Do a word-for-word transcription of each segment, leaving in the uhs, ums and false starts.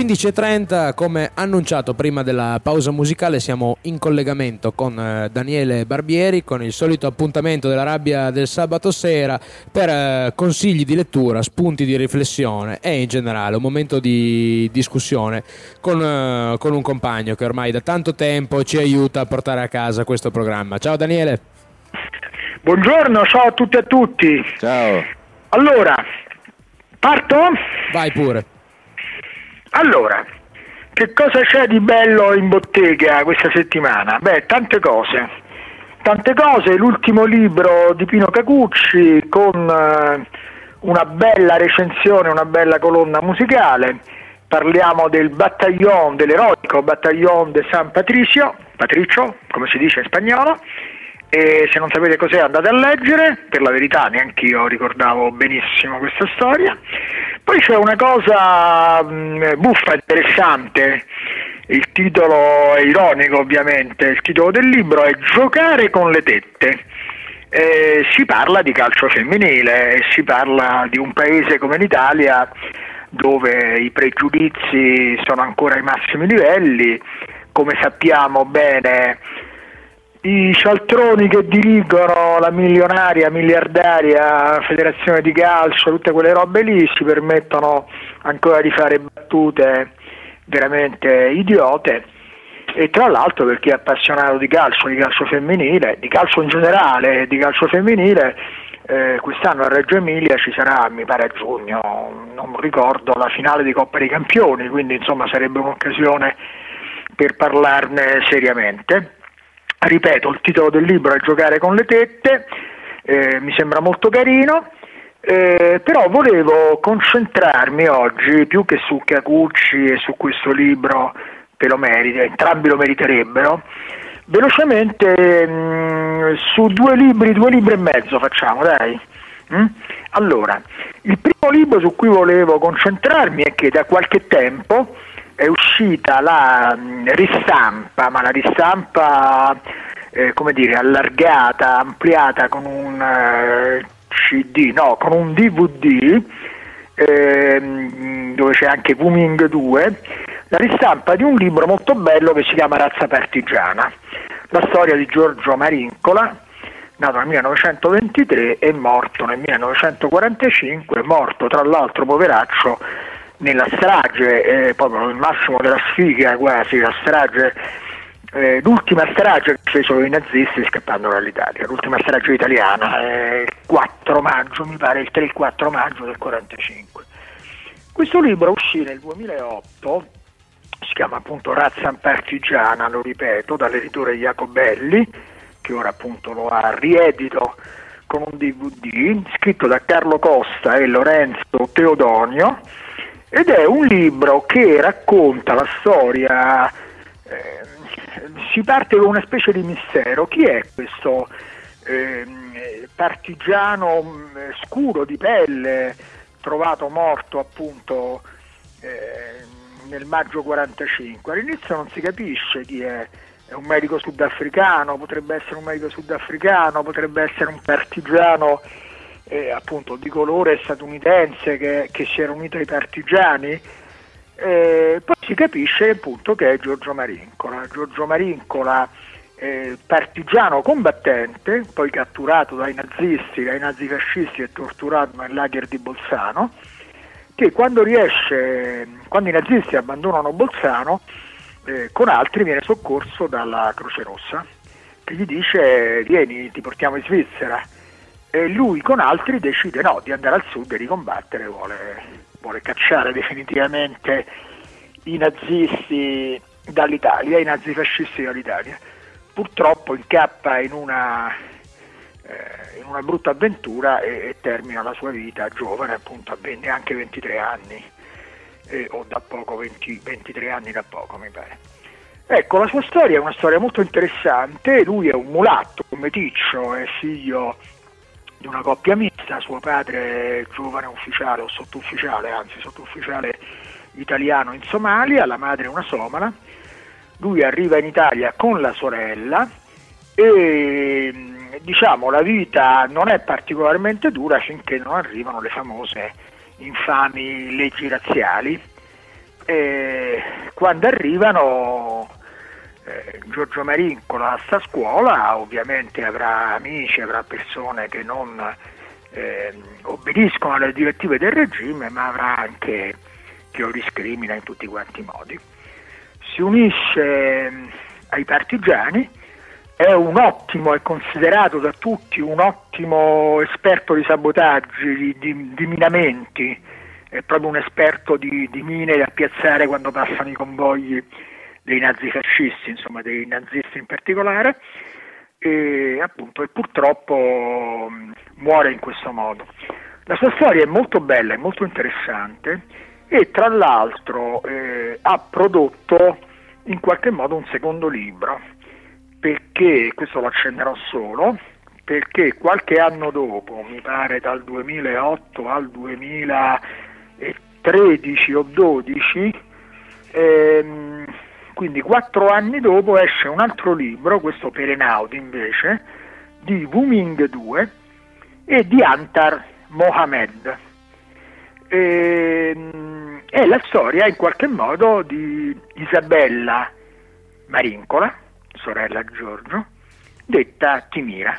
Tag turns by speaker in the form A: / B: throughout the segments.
A: quindici e trenta, come annunciato prima della pausa musicale, siamo in collegamento con eh, Daniele Barbieri, con il solito appuntamento della rabbia del sabato sera per eh, consigli di lettura, spunti di riflessione e in generale un momento di discussione con, eh, con un compagno che ormai da tanto tempo ci aiuta a portare a casa questo programma. Ciao Daniele.
B: Buongiorno, ciao a tutti e a tutti.
C: Ciao.
B: Allora, parto?
A: Vai pure.
B: Allora, che cosa c'è di bello in bottega questa settimana? Beh, tante cose. Tante cose, l'ultimo libro di Pino Cacucci con eh, una bella recensione, una bella colonna musicale. Parliamo del battaglione, dell'eroico battaglione de San Patricio, Patricio, come si dice in spagnolo. E se non sapete cos'è andate a leggere, per la verità neanch'io ricordavo benissimo questa storia. Poi c'è una cosa mh, buffa, interessante, il titolo è ironico ovviamente, il titolo del libro è Giocare con le tette. Eh, si parla di calcio femminile e si parla di un paese come l'Italia dove i pregiudizi sono ancora ai massimi livelli, come sappiamo bene. I cialtroni che dirigono la milionaria, miliardaria federazione di calcio, tutte quelle robe lì, si permettono ancora di fare battute veramente idiote. E tra l'altro, per chi è appassionato di calcio, di calcio femminile, di calcio in generale, di calcio femminile, eh, quest'anno a Reggio Emilia ci sarà, mi pare a giugno, non ricordo, la finale di Coppa dei Campioni, quindi insomma sarebbe un'occasione per parlarne seriamente. Ripeto, il titolo del libro è Giocare con le tette, eh, mi sembra molto carino, eh, però volevo concentrarmi oggi più che su Cacucci e su questo libro, che lo merita, entrambi lo meriterebbero, velocemente mh, su due libri, due libri e mezzo facciamo, dai. Mm? Allora, il primo libro su cui volevo concentrarmi è che da qualche tempo è uscita la mh, ristampa, ma la ristampa eh, come dire allargata, ampliata con un eh, C D, no, con un D V D eh, dove c'è anche Wuming due, la ristampa di un libro molto bello che si chiama Razza Partigiana, la storia di Giorgio Marincola, nato nel millenovecentoventitré e morto nel millenovecentoquarantacinque, morto tra l'altro poveraccio nella strage, eh, proprio nel massimo della sfiga quasi, la strage, eh, l'ultima strage che fecero i nazisti scappando dall'Italia, l'ultima strage italiana, eh, il quattro maggio, mi pare il tre il quattro maggio del quarantacinque. Questo libro uscì nel duemilaotto, si chiama appunto Razza Partigiana, lo ripeto, dall'editore Jacobelli, che ora appunto lo ha riedito con un D V D, scritto da Carlo Costa e Lorenzo Teodonio, ed è un libro che racconta la storia, eh, si parte con una specie di mistero. Chi è questo eh, partigiano scuro di pelle, trovato morto appunto eh, nel maggio quarantacinque? All'inizio non si capisce chi è, è un medico sudafricano, potrebbe essere un medico sudafricano, potrebbe essere un partigiano Eh, appunto di colore statunitense che, che si era unito ai partigiani, eh, poi si capisce appunto che è Giorgio Marincola, Giorgio Marincola eh, partigiano combattente, poi catturato dai nazisti, dai nazifascisti e torturato nel lager di Bolzano, che quando riesce, quando i nazisti abbandonano Bolzano, eh, con altri viene soccorso dalla Croce Rossa, che gli dice vieni, ti portiamo in Svizzera. E lui con altri decide no, di andare al sud e di combattere, vuole, vuole cacciare definitivamente i nazisti dall'Italia, i nazifascisti dall'Italia. Purtroppo incappa in una, eh, in una brutta avventura e, e termina la sua vita giovane, appunto, a neanche ventitré anni, eh, o da poco, venti, ventitré anni da poco mi pare. Ecco, la sua storia è una storia molto interessante. Lui è un mulatto, un meticcio, è figlio di una coppia mista, suo padre è giovane ufficiale o sottufficiale, anzi sottufficiale italiano in Somalia, la madre è una somala. Lui arriva in Italia con la sorella e diciamo la vita non è particolarmente dura finché non arrivano le famose infami leggi razziali. e quando arrivano eh, Giorgio Marincola a sta scuola ovviamente avrà amici, avrà persone che non eh, obbediscono alle direttive del regime, ma avrà anche chi lo discrimina in tutti quanti i modi. Si unisce ai partigiani, è un ottimo, è considerato da tutti un ottimo esperto di sabotaggi, di, di, di minamenti, è proprio un esperto di, di mine da piazzare quando passano i convogli dei nazifascisti, insomma dei nazisti in particolare, e appunto e purtroppo muore in questo modo. La sua storia è molto bella, è molto interessante, e tra l'altro eh, ha prodotto in qualche modo un secondo libro, perché, questo lo accennerò solo, perché qualche anno dopo, mi pare dal duemilaotto al duemilatredici o dodici, ehm, quindi quattro anni dopo esce un altro libro, questo per Einaudi invece, di Wu Ming due e di Antar Mohamed. Ehm, è la storia in qualche modo di Isabella Marincola, sorella di Giorgio, detta Timira.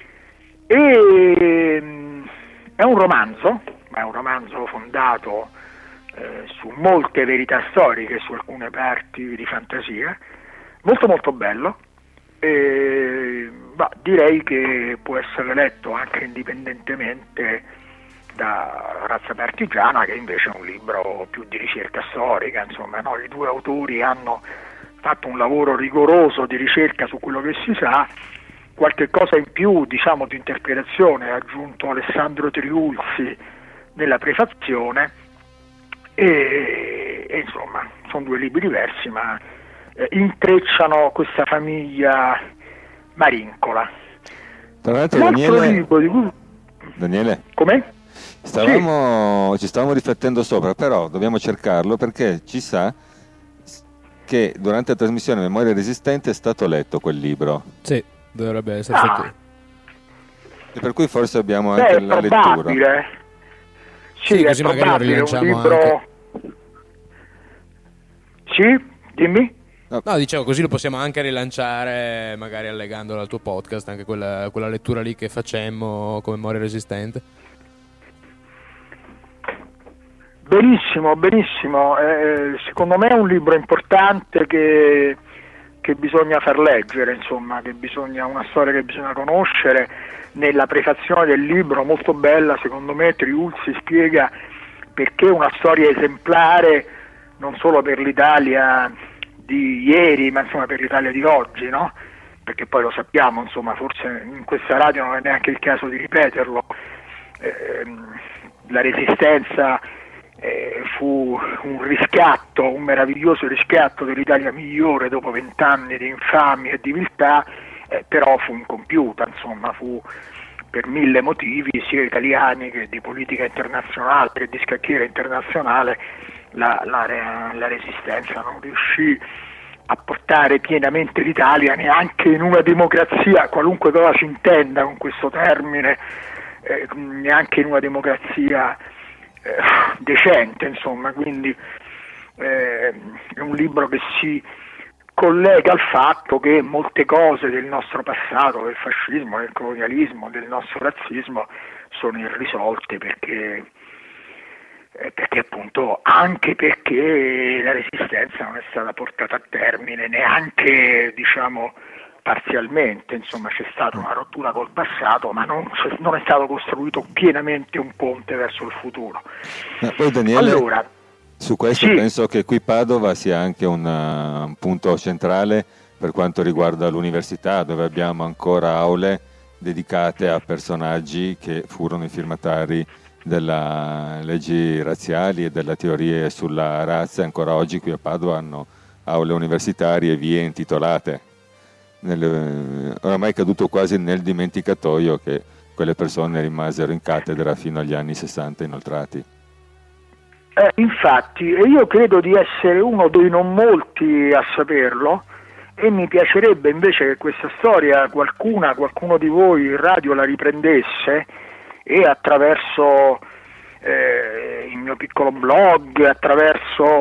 B: E, è un romanzo, è un romanzo fondato eh, su molte verità storiche, su alcune parti di fantasia, molto molto bello. E, bah, direi che può essere letto anche indipendentemente da Razza Partigiana, che invece è un libro più di ricerca storica, insomma, no? I due autori hanno fatto un lavoro rigoroso di ricerca su quello che si sa, qualche cosa in più, diciamo, di interpretazione ha aggiunto Alessandro Triulzi nella prefazione, e, e insomma sono due libri diversi, ma eh, intrecciano questa famiglia Marincola.
C: Tra l'altro, Daniele, libro di cui... Daniele?
B: Com'è?
C: Stavamo, sì. Ci stavamo riflettendo sopra, però dobbiamo cercarlo, perché ci sa che durante la trasmissione Memoria Resistente è stato letto quel libro.
A: Sì, dovrebbe essere
B: ah.
A: stato.
C: E per cui forse abbiamo anche
B: Beh,
C: la
B: probabile.
C: lettura.
B: Sì, sì, così magari lo rilanciamo libro... anche. Sì, dimmi.
A: No. no, dicevo, così lo possiamo anche rilanciare, magari allegandolo al tuo podcast, anche quella, quella lettura lì che facemmo come Memoria Resistente.
B: Benissimo, benissimo. Eh, secondo me è un libro importante che, che bisogna far leggere, insomma, che bisogna, una storia che bisogna conoscere. Nella prefazione del libro, molto bella, secondo me, Triulzi spiega perché una storia esemplare non solo per l'Italia di ieri, ma insomma per l'Italia di oggi, no? Perché poi lo sappiamo, insomma, forse in questa radio non è neanche il caso di ripeterlo. Eh, la Resistenza Eh, fu un riscatto, un meraviglioso riscatto dell'Italia migliore dopo vent'anni di infamia e di viltà, eh, però fu incompiuta, insomma, fu per mille motivi, sia italiani che di politica internazionale, che di scacchiera internazionale, la, la, la Resistenza non riuscì a portare pienamente l'Italia neanche in una democrazia, qualunque cosa si intenda con questo termine, eh, neanche in una democrazia Eh, decente, insomma. Quindi eh, è un libro che si collega al fatto che molte cose del nostro passato, del fascismo, del colonialismo, del nostro razzismo sono irrisolte perché, eh, perché appunto anche perché la Resistenza non è stata portata a termine neanche, diciamo, parzialmente, insomma c'è stata una rottura col passato, ma non, non è stato costruito pienamente un ponte verso il futuro.
C: Ma poi Daniele,
B: allora,
C: su questo
B: sì.
C: penso che qui Padova sia anche una, un punto centrale per quanto riguarda l'università, dove abbiamo ancora aule dedicate a personaggi che furono i firmatari delle leggi razziali e delle teorie sulla razza. Ancora oggi qui a Padova hanno aule universitarie e vie intitolate. Nel, oramai è caduto quasi nel dimenticatoio che quelle persone rimasero in cattedra fino agli anni sessanta inoltrati.
B: Eh, infatti, io credo di essere uno dei non molti a saperlo, e mi piacerebbe invece che questa storia qualcuna, qualcuno di voi in radio la riprendesse e attraverso eh, il mio piccolo blog, attraverso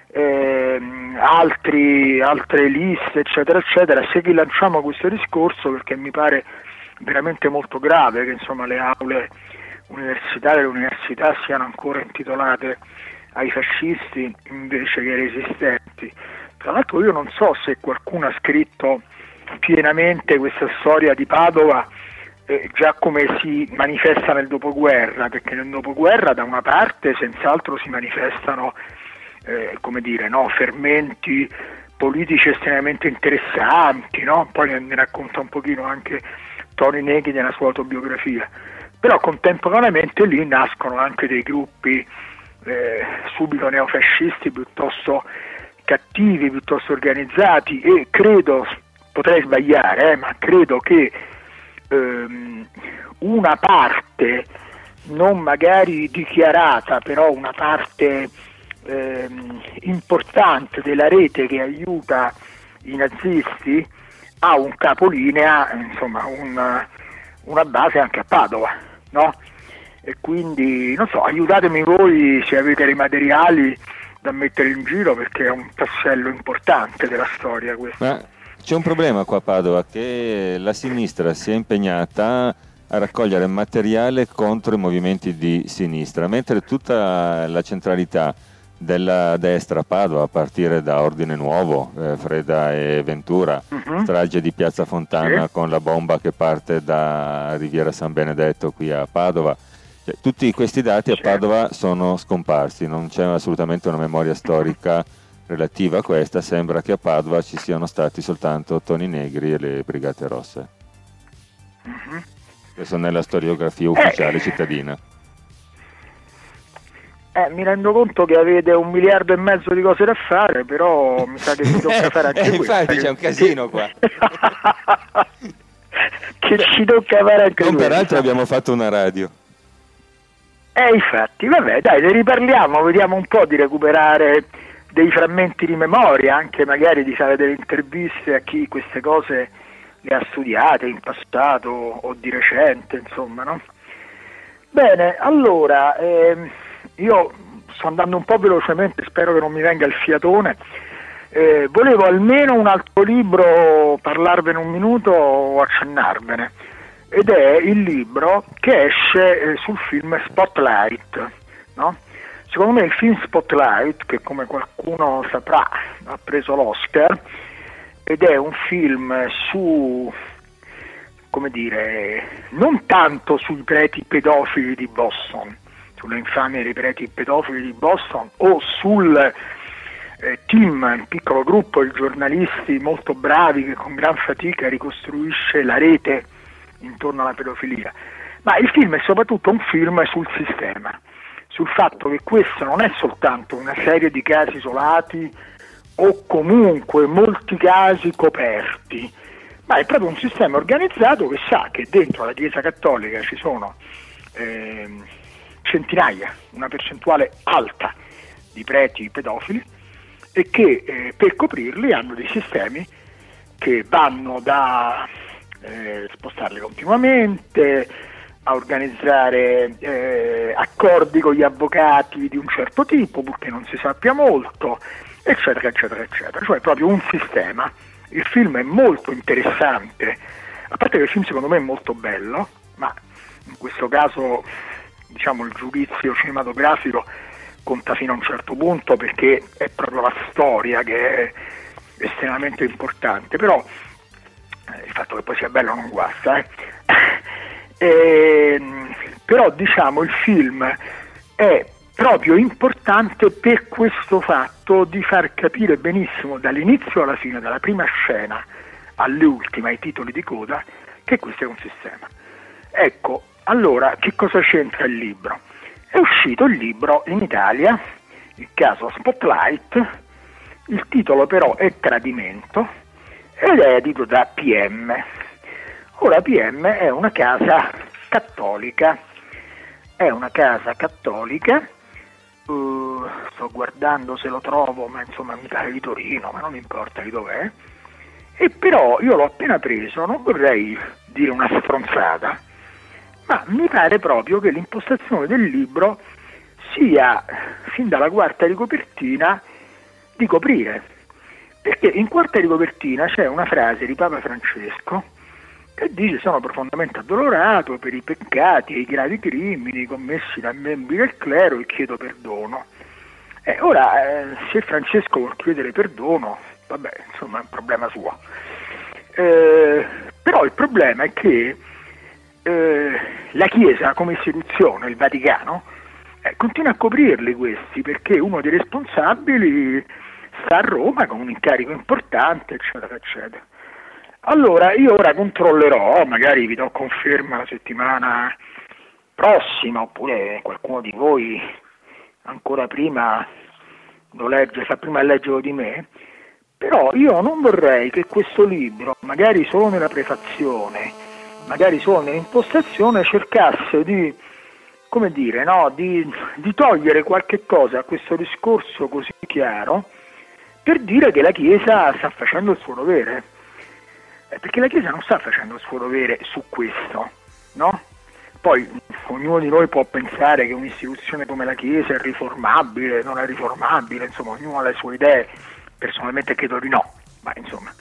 B: ehm, altri, altre liste, eccetera, eccetera, se rilanciamo questo discorso, perché mi pare veramente molto grave che insomma le aule universitarie, le università siano ancora intitolate ai fascisti invece che ai resistenti. Tra l'altro io non so se qualcuno ha scritto pienamente questa storia di Padova, eh, già come si manifesta nel dopoguerra, perché nel dopoguerra da una parte senz'altro si manifestano eh, come dire, no, fermenti politici estremamente interessanti, no? Poi ne, ne racconta un pochino anche Toni Negri nella sua autobiografia, però contemporaneamente lì nascono anche dei gruppi eh, subito neofascisti piuttosto cattivi, piuttosto organizzati, e credo, potrei sbagliare, eh, ma credo che ehm, una parte, non magari dichiarata, però una parte ehm, importante della rete che aiuta i nazisti ha un capolinea, insomma un, una base anche a Padova, no? E quindi, non so, aiutatemi voi se avete dei materiali da mettere in giro, perché è un tassello importante della storia questo.
C: Ma c'è un problema qua a Padova, che la sinistra si è impegnata a raccogliere materiale contro i movimenti di sinistra, mentre tutta la centralità della destra a Padova, a partire da Ordine Nuovo, eh, Freda e Ventura, uh-huh. strage di Piazza Fontana sì. con la bomba che parte da Riviera San Benedetto qui a Padova, cioè, tutti questi dati a Padova sono scomparsi, non c'è assolutamente una memoria storica relativa a questa, sembra che a Padova ci siano stati soltanto Toni Negri e le Brigate Rosse, uh-huh. che sono nella storiografia ufficiale eh. cittadina.
B: Eh, mi rendo conto che avete un miliardo e mezzo di cose da fare, però mi sa che mi tocca fare anche
C: eh,
B: questo.
C: Infatti c'è un casino qua.
B: Che ci tocca fare anche
C: non
B: questo.
C: Peraltro abbiamo fatto una radio.
B: Eh, infatti, vabbè, dai, ne riparliamo, vediamo un po' di recuperare dei frammenti di memoria, anche magari di fare delle interviste a chi queste cose le ha studiate in passato o di recente, insomma, no? Bene, allora... Ehm, io sto andando un po' velocemente, spero che non mi venga il fiatone. Eh, volevo almeno un altro libro parlarvene un minuto o accennarvene, ed è il libro che esce eh, sul film Spotlight, no? Secondo me il film Spotlight, che come qualcuno saprà ha preso l'Oscar, ed è un film su, come dire, non tanto sui preti pedofili di Boston, sulle infamie dei preti pedofili di Boston, o sul eh, team, un piccolo gruppo di giornalisti molto bravi che con gran fatica ricostruisce la rete intorno alla pedofilia, ma il film è soprattutto un film sul sistema, sul fatto che questo non è soltanto una serie di casi isolati o comunque molti casi coperti, ma è proprio un sistema organizzato che sa che dentro la Chiesa Cattolica ci sono eh, centinaia, una percentuale alta di preti pedofili, e che eh, per coprirli hanno dei sistemi che vanno da eh, spostarli continuamente, a organizzare eh, accordi con gli avvocati di un certo tipo, purché non si sappia molto, eccetera, eccetera, eccetera. Cioè proprio un sistema. Il film è molto interessante, a parte che il film secondo me è molto bello, ma in questo caso diciamo il giudizio cinematografico conta fino a un certo punto, perché è proprio la storia che è estremamente importante, però eh, il fatto che poi sia bello non guasta, eh. e, però diciamo il film è proprio importante per questo fatto di far capire benissimo dall'inizio alla fine, dalla prima scena all'ultima, ai titoli di coda, che questo è un sistema. Ecco, allora, che cosa c'entra il libro? È uscito il libro in Italia, il caso Spotlight, il titolo però è Tradimento, ed è edito da P M. Ora P M è una casa cattolica, è una casa cattolica, uh, sto guardando se lo trovo, ma insomma mi pare di Torino, ma non importa di dov'è, e però io l'ho appena preso, non vorrei dire una stronzata, ma mi pare proprio che l'impostazione del libro sia, fin dalla quarta di copertina, di coprire, perché in quarta di copertina c'è una frase di Papa Francesco che dice: sono profondamente addolorato per i peccati e i gravi crimini commessi da membri del clero e chiedo perdono. Eh, ora, eh, se Francesco vuol chiedere perdono, vabbè, insomma è un problema suo. Eh, però il problema è che eh, la Chiesa come istituzione, il Vaticano, eh, continua a coprirli questi, perché uno dei responsabili sta a Roma con un incarico importante, eccetera, eccetera. Allora, io ora controllerò, magari vi do conferma la settimana prossima, oppure qualcuno di voi ancora prima lo legge, sa prima leggerlo di me, però io non vorrei che questo libro, magari solo nella prefazione, magari solo nell'impostazione, cercasse di, come dire, no, di, di togliere qualche cosa a questo discorso così chiaro, per dire che la Chiesa sta facendo il suo dovere, eh, perché la Chiesa non sta facendo il suo dovere su questo, no? Poi ognuno di noi può pensare che un'istituzione come la Chiesa è riformabile, non è riformabile, insomma ognuno ha le sue idee, personalmente credo di no, ma insomma.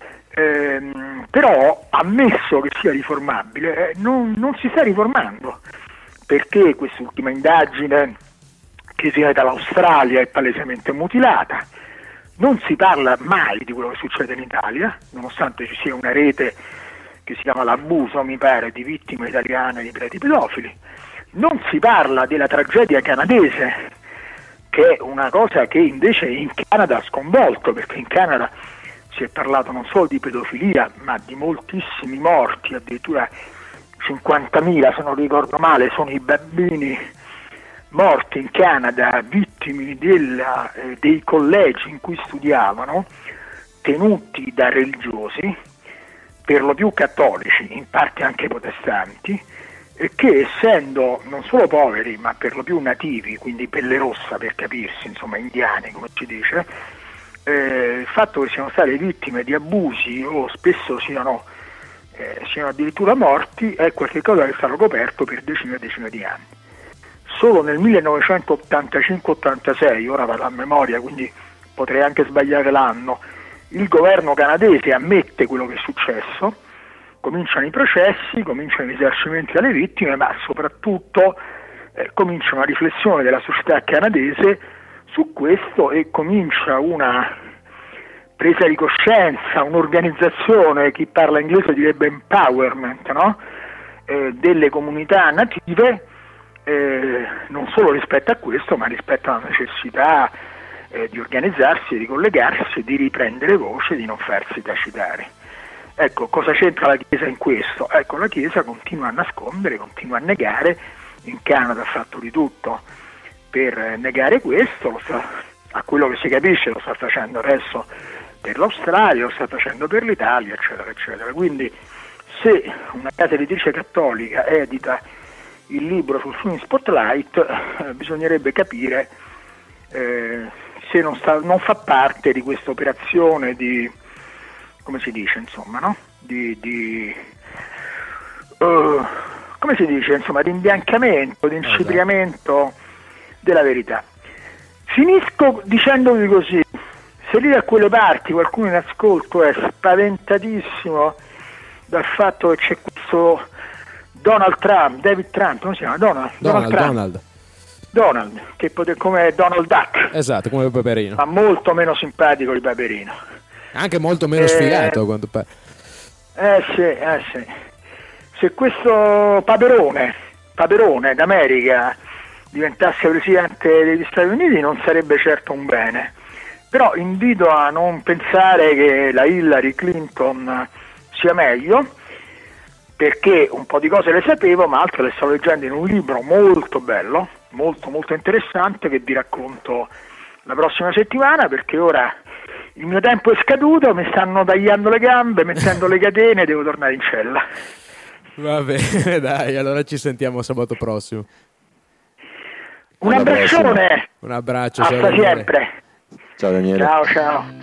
B: Ehm, però ammesso che sia riformabile, eh, non, non si sta riformando, perché quest'ultima indagine che viene dall'Australia è palesemente mutilata, non si parla mai di quello che succede in Italia, nonostante ci sia una rete che si chiama L'Abuso, mi pare, di vittime italiane di preti pedofili. Non si parla della tragedia canadese, che è una cosa che invece in Canada ha sconvolto, perché in Canada si è parlato non solo di pedofilia, ma di moltissimi morti, addirittura cinquantamila, se non ricordo male, sono i bambini morti in Canada, vittime della, eh, dei collegi in cui studiavano, tenuti da religiosi, per lo più cattolici, in parte anche protestanti, e che essendo non solo poveri ma per lo più nativi, quindi pelle rossa per capirsi, insomma indiani come si dice, eh, il fatto che siano state vittime di abusi o spesso siano, eh, siano addirittura morti è qualcosa che è stato coperto per decine e decine di anni. Solo nel millenovecentottantacinque ottantasei, ora vado a memoria quindi potrei anche sbagliare l'anno, il governo canadese ammette quello che è successo, cominciano i processi, cominciano i risarcimenti alle vittime, ma soprattutto eh, comincia una riflessione della società canadese su questo e comincia una presa di coscienza, un'organizzazione, chi parla inglese direbbe empowerment, no? eh, delle comunità native, eh, non solo rispetto a questo, ma rispetto alla necessità Eh, di organizzarsi, di collegarsi, di riprendere voce, di non farsi tacitare. Ecco, cosa c'entra la Chiesa in questo? Ecco, la Chiesa continua a nascondere, continua a negare, in Canada ha fatto di tutto per negare questo, lo sta, a quello che si capisce lo sta facendo adesso per l'Australia, lo sta facendo per l'Italia, eccetera, eccetera. Quindi se una casa editrice cattolica edita il libro sul film Spotlight, eh, bisognerebbe capire eh, se non, sta, non fa parte di questa operazione di, come si dice, insomma, no? Di, di uh, come si dice, insomma, di imbiancamento, di incipriamento della verità. Finisco dicendovi così: se lì da quelle parti qualcuno in ascolto è spaventatissimo dal fatto che c'è questo Donald Trump, David Trump, come si chiama? Donald,
A: Donald,
B: Donald Trump.
A: Donald.
B: Donald, che pote- come Donald Duck,
A: esatto, come Paperino,
B: ma molto meno simpatico di Paperino,
A: anche molto meno
B: eh,
A: sfigato a quanto pare.
B: Eh sì, eh sì. Se questo Paperone, Paperone d'America diventasse presidente degli Stati Uniti non sarebbe certo un bene, però invito a non pensare che la Hillary Clinton sia meglio, perché un po' di cose le sapevo, ma altre le sto leggendo in un libro molto bello, molto molto interessante, che vi racconto la prossima settimana, perché ora il mio tempo è scaduto, mi stanno tagliando le gambe, mettendo le catene, devo tornare in cella.
A: Va bene, dai, allora ci sentiamo sabato prossimo.
B: Un abbraccione,
A: Un abbraccio,
B: hasta
A: ciao Daniele.
B: sempre.
C: Ciao Daniele.
B: Ciao ciao.